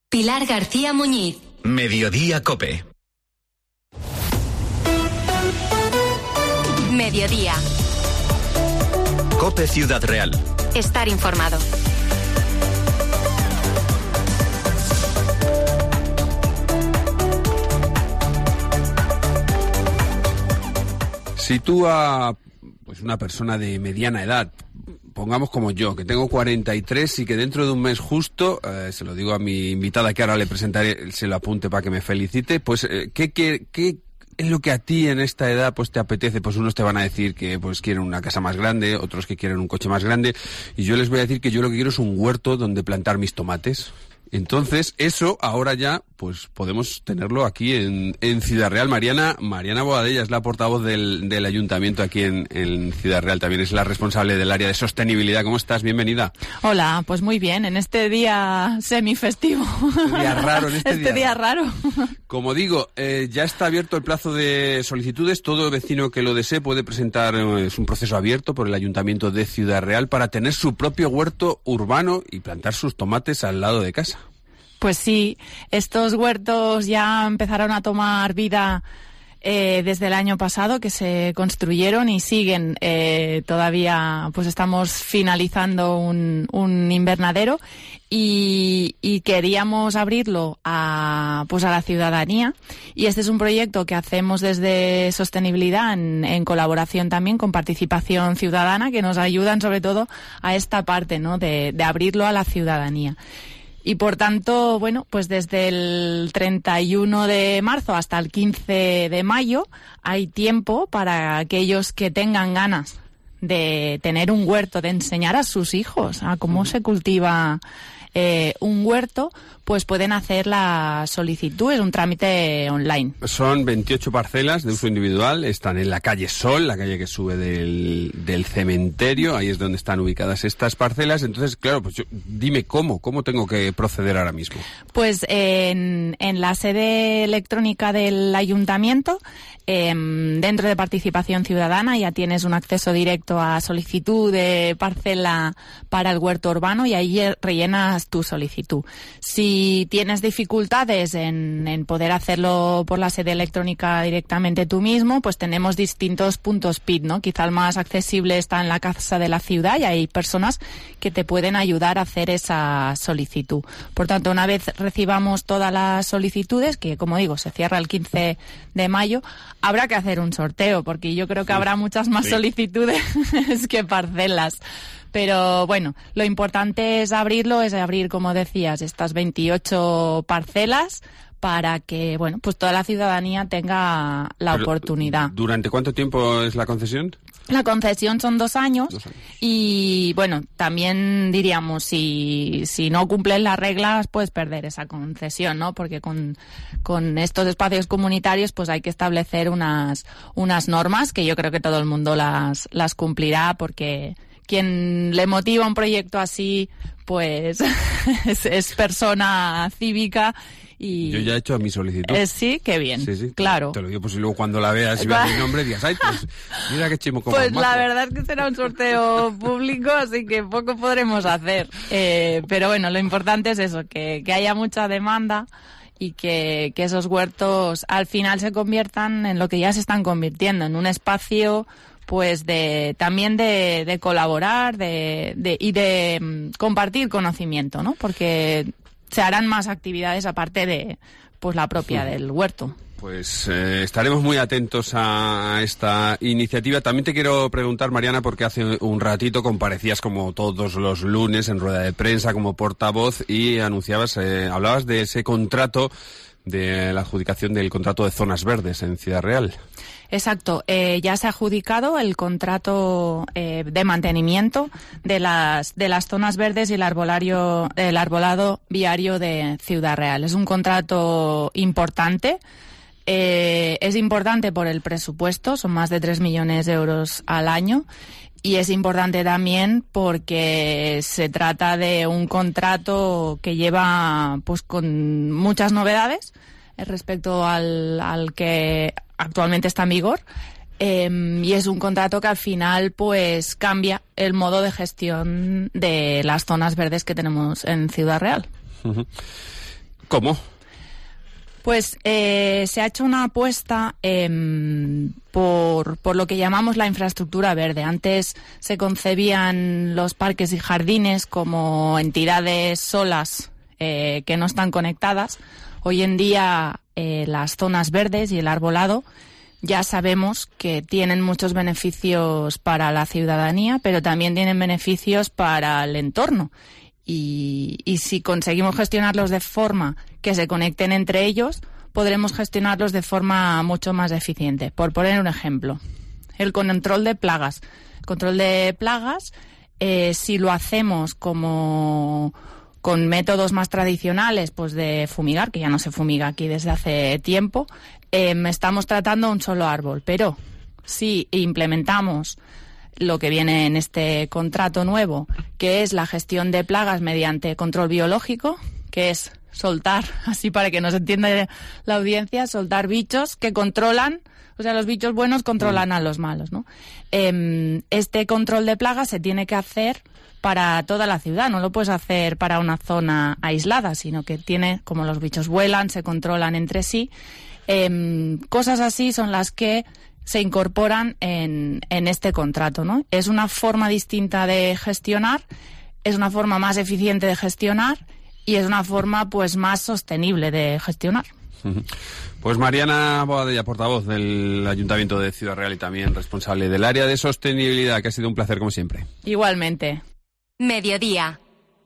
Pilar García Muñiz. Mediodía COPE. Mediodía. COPE Ciudad Real. Estar informado. Si tú a una persona de mediana edad, pongamos como yo, que tengo 43 y que dentro de un mes justo, se lo digo a mi invitada que ahora le presentaré, se lo apunte para que me felicite, pues ¿qué es lo que a ti en esta edad pues te apetece? Pues unos te van a decir que pues quieren una casa más grande, otros que quieren un coche más grande, y yo les voy a decir que yo lo que quiero es un huerto donde plantar mis tomates. Entonces, eso ahora ya, pues podemos tenerlo aquí en Ciudad Real. Mariana Boadella es la portavoz del ayuntamiento aquí en Ciudad Real. También es la responsable del área de sostenibilidad. ¿Cómo estás? Bienvenida. Hola, pues muy bien, en este día semifestivo. Este día raro, Este día raro. Como digo, ya está abierto el plazo de solicitudes. Todo vecino que lo desee puede presentar, es un proceso abierto por el ayuntamiento de Ciudad Real para tener su propio huerto urbano y plantar sus tomates al lado de casa. Pues sí, estos huertos ya empezaron a tomar vida desde el año pasado, que se construyeron y siguen. Todavía pues estamos finalizando un invernadero y queríamos abrirlo a la ciudadanía, y este es un proyecto que hacemos desde Sostenibilidad en colaboración también con Participación Ciudadana, que nos ayudan sobre todo a esta parte, ¿no?, de abrirlo a la ciudadanía. Y por tanto, bueno, pues desde el 31 de marzo hasta el 15 de mayo hay tiempo para aquellos que tengan ganas de tener un huerto, de enseñar a sus hijos a cómo se cultiva un huerto, pues pueden hacer la solicitud, es un trámite online. Son 28 parcelas de uso individual, están en la calle Sol, la calle que sube del cementerio, ahí es donde están ubicadas estas parcelas. Entonces, claro, pues dime cómo tengo que proceder ahora mismo. Pues en la sede electrónica del ayuntamiento, dentro de Participación Ciudadana, ya tienes un acceso directo a solicitud de parcela para el huerto urbano y ahí rellenas tu solicitud. Si tienes dificultades en poder hacerlo por la sede electrónica directamente tú mismo, pues tenemos distintos puntos PIT, ¿no? Quizá el más accesible está en la Casa de la Ciudad y hay personas que te pueden ayudar a hacer esa solicitud. Por tanto, una vez recibamos todas las solicitudes, que como digo, se cierra el 15 de mayo, habrá que hacer un sorteo, porque yo creo que habrá muchas más solicitudes que parcelas. Pero bueno, lo importante es abrir, como decías, estas 28 parcelas para que, bueno, pues toda la ciudadanía tenga la oportunidad. ¿Durante cuánto tiempo es la concesión? La concesión son 2 años. 2 años. Y bueno, también diríamos, si no cumples las reglas, puedes perder esa concesión, ¿no? Porque con estos espacios comunitarios pues hay que establecer unas normas que yo creo que todo el mundo las cumplirá, porque quien le motiva un proyecto así, pues es persona cívica. Y yo ya he hecho mi solicitud. Sí, qué bien. Sí, claro. Te lo digo, pues si luego cuando la veas y veas mi nombre digas, ay, pues mira qué chimo como Pues la verdad es que será un sorteo público, así que poco podremos hacer. Pero bueno, lo importante es eso, que haya mucha demanda y que esos huertos al final se conviertan en lo que ya se están convirtiendo, en un espacio pues también de colaborar y de compartir conocimiento, ¿no? Porque se harán más actividades aparte de pues la propia del huerto. Pues estaremos muy atentos a esta iniciativa. También te quiero preguntar, Mariana, porque hace un ratito comparecías como todos los lunes en rueda de prensa como portavoz y hablabas de ese contrato, de la adjudicación del contrato de zonas verdes en Ciudad Real. Exacto, ya se ha adjudicado el contrato de mantenimiento de las zonas verdes y el arbolado viario de Ciudad Real. Es un contrato importante. Es importante por el presupuesto, son más de 3 millones de euros al año, y es importante también porque se trata de un contrato que lleva pues con muchas novedades respecto al que actualmente está en vigor, y es un contrato que al final pues cambia el modo de gestión de las zonas verdes que tenemos en Ciudad Real. Uh-huh. ¿Cómo? Pues se ha hecho una apuesta por lo que llamamos la infraestructura verde. Antes se concebían los parques y jardines como entidades solas que no están conectadas. Hoy en día las zonas verdes y el arbolado ya sabemos que tienen muchos beneficios para la ciudadanía, pero también tienen beneficios para el entorno. Y si conseguimos gestionarlos de forma que se conecten entre ellos, podremos gestionarlos de forma mucho más eficiente. Por poner un ejemplo, el control de plagas. El control de plagas, si lo hacemos como con métodos más tradicionales, pues de fumigar, que ya no se fumiga aquí desde hace tiempo, estamos tratando un solo árbol. Pero si implementamos lo que viene en este contrato nuevo, que es la gestión de plagas mediante control biológico, que es soltar, así para que nos entienda la audiencia, soltar bichos que controlan, o sea, los bichos buenos controlan a los malos, ¿no? Este control de plagas se tiene que hacer para toda la ciudad, no lo puedes hacer para una zona aislada, sino que tiene, como los bichos vuelan, se controlan entre sí. Cosas así son las que se incorporan en este contrato, ¿no? Es una forma distinta de gestionar, es una forma más eficiente de gestionar y es una forma pues más sostenible de gestionar. Pues Mariana Boadella, portavoz del Ayuntamiento de Ciudad Real y también responsable del área de sostenibilidad, que ha sido un placer como siempre. Igualmente. Mediodía.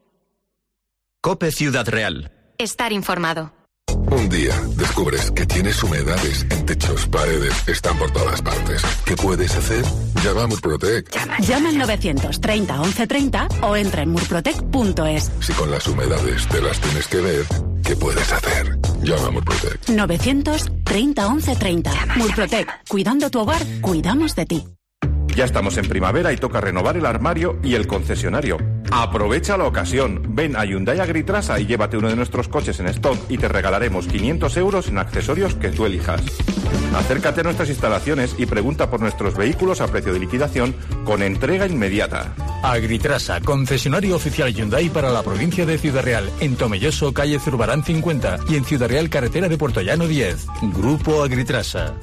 COPE Ciudad Real. Estar informado. Un día descubres que tienes humedades en techos, paredes, están por todas partes. ¿Qué puedes hacer? Llama a Murprotec. Llama al 930 1130 o entra en murprotec.es. Si con las humedades te las tienes que ver, ¿qué puedes hacer? Llama a Murprotec. 930 1130. Murprotec. Cuidando tu hogar, cuidamos de ti. Ya estamos en primavera y toca renovar el armario y el concesionario. Aprovecha la ocasión. Ven a Hyundai Agritrasa y llévate uno de nuestros coches en stock y te regalaremos 500 euros en accesorios que tú elijas. Acércate a nuestras instalaciones y pregunta por nuestros vehículos a precio de liquidación con entrega inmediata. Agritrasa, concesionario oficial Hyundai para la provincia de Ciudad Real, en Tomelloso, calle Zurbarán 50 y en Ciudad Real, carretera de Puerto Llano 10. Grupo Agritrasa.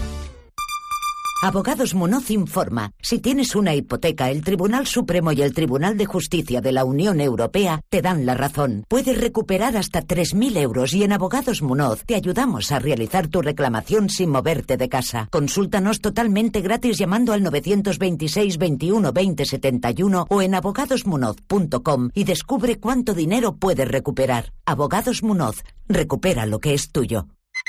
Abogados Munoz informa. Si tienes una hipoteca, el Tribunal Supremo y el Tribunal de Justicia de la Unión Europea te dan la razón. Puedes recuperar hasta 3.000 euros y en Abogados Munoz te ayudamos a realizar tu reclamación sin moverte de casa. Consúltanos totalmente gratis llamando al 926 21 20 71 o en abogadosmunoz.com y descubre cuánto dinero puedes recuperar. Abogados Munoz. Recupera lo que es tuyo.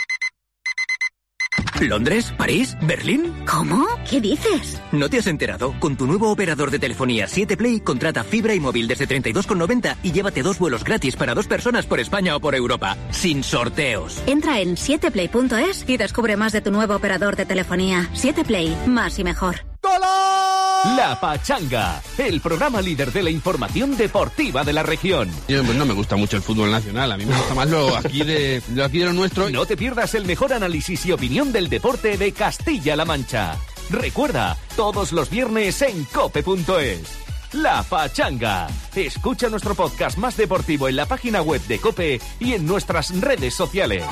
¿Londres? ¿París? ¿Berlín? ¿Cómo? ¿Qué dices? ¿No te has enterado? Con tu nuevo operador de telefonía 7Play, contrata fibra y móvil desde 32,90 y llévate 2 vuelos gratis para 2 personas por España o por Europa, sin sorteos. Entra en 7play.es y descubre más de tu nuevo operador de telefonía. 7Play, más y mejor. La Pachanga, el programa líder de la información deportiva de la región. Yo, pues no me gusta mucho el fútbol nacional, a mí me gusta más lo aquí de lo nuestro. No te pierdas el mejor análisis y opinión del deporte de Castilla-La Mancha. Recuerda, todos los viernes en cope.es. La Pachanga. Escucha nuestro podcast más deportivo en la página web de COPE y en nuestras redes sociales.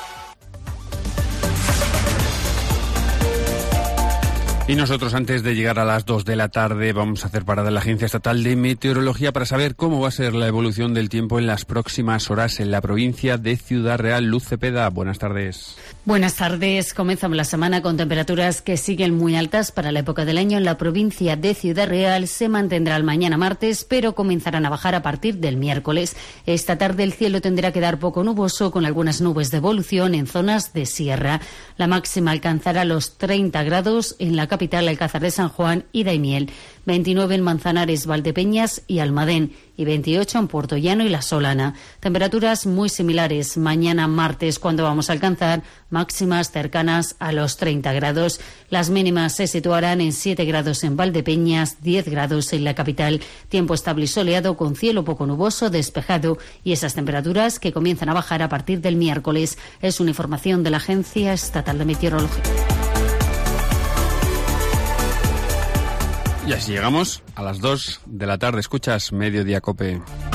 Y nosotros, antes de llegar a las 2 de la tarde, vamos a hacer parada en la Agencia Estatal de Meteorología para saber cómo va a ser la evolución del tiempo en las próximas horas en la provincia de Ciudad Real. Luz Cepeda, buenas tardes. Buenas tardes. Comenzamos la semana con temperaturas que siguen muy altas para la época del año. En la provincia de Ciudad Real se mantendrán mañana martes, pero comenzarán a bajar a partir del miércoles. Esta tarde el cielo tendrá a quedar poco nuboso, con algunas nubes de evolución en zonas de sierra. La máxima alcanzará los 30 grados en la capital, Alcázar de San Juan y Daimiel, 29 en Manzanares, Valdepeñas y Almadén y 28 en Puerto Llano y La Solana. Temperaturas muy similares mañana martes, cuando vamos a alcanzar máximas cercanas a los 30 grados. Las mínimas se situarán en 7 grados en Valdepeñas, 10 grados en la capital. Tiempo estable y soleado con cielo poco nuboso, despejado, y esas temperaturas que comienzan a bajar a partir del miércoles. Es una información de la Agencia Estatal de Meteorología. Y así llegamos a las 2 de la tarde. Escuchas Mediodía Cope.